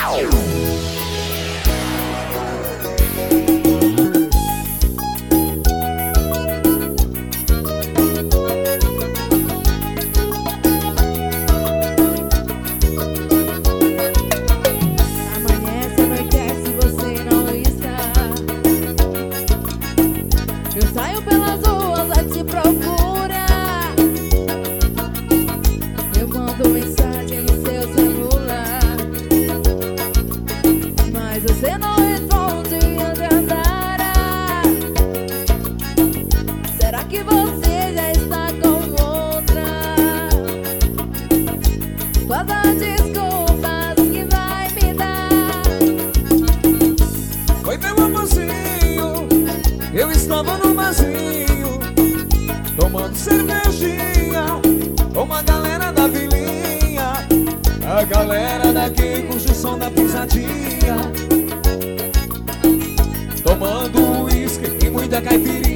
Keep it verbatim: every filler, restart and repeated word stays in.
Amanhece, anoitece, você não está. Eu saio pelas ruas a te procurar. Eu mando mensagem no seu celular, mas você não responde onde andará. Será que você já está com outra? Quais as desculpas que vai me dar? Oi, meu amorzinho, eu estava no barzinho, tomando cervejinha com uma galera da vilinha. A galera daqui curte o som da pisadinha, tomando uísque e muita caipirinha.